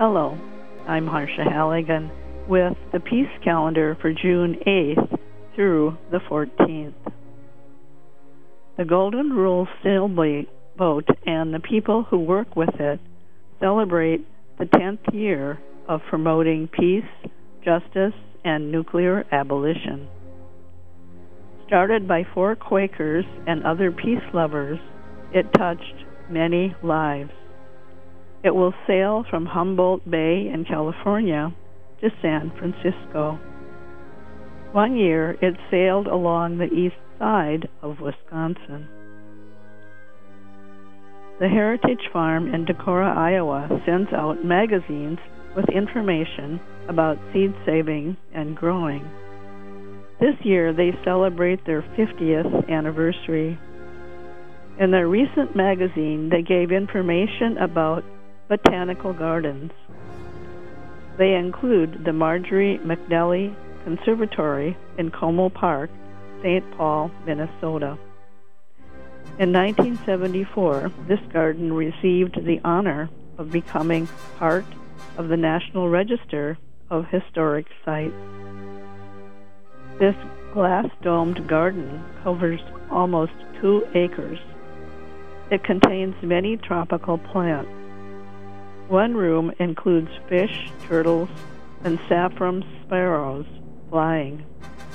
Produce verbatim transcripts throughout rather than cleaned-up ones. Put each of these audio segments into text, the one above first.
Hello, I'm Harsha Halligan with the Peace Calendar for June eighth through the fourteenth. The Golden Rule sailboat and the people who work with it celebrate the tenth year of promoting peace, justice, and nuclear abolition. Started by four Quakers and other peace lovers, it touched many lives. It will sail from Humboldt Bay in California to San Francisco. One year, it sailed along the east side of Wisconsin. The Heritage Farm in Decorah, Iowa sends out magazines with information about seed saving and growing. This year, they celebrate their fiftieth anniversary. In their recent magazine, they gave information about botanical gardens. They include the Marjorie McNally Conservatory in Como Park, Saint Paul, Minnesota. In nineteen seventy-four, this garden received the honor of becoming part of the National Register of Historic Sites. This glass-domed garden covers almost two acres. It contains many tropical plants. One room includes fish, turtles, and saffron sparrows flying.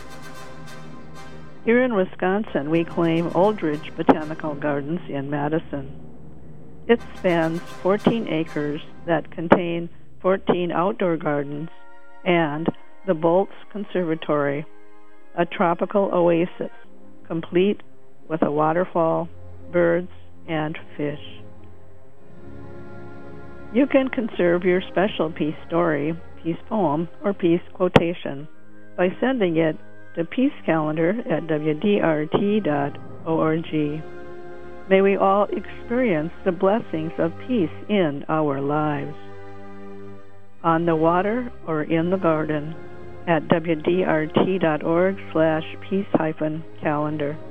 Here in Wisconsin, we claim Oldridge Botanical Gardens in Madison. It spans fourteen acres that contain fourteen outdoor gardens and the Bolts Conservatory, a tropical oasis, complete with a waterfall, birds, and fish. You can conserve your special peace story, peace poem, or peace quotation by sending it to Peace Calendar at W D R T dot org. May we all experience the blessings of peace in our lives. On the water or in the garden at W D R T dot org slash peace hyphen calendar.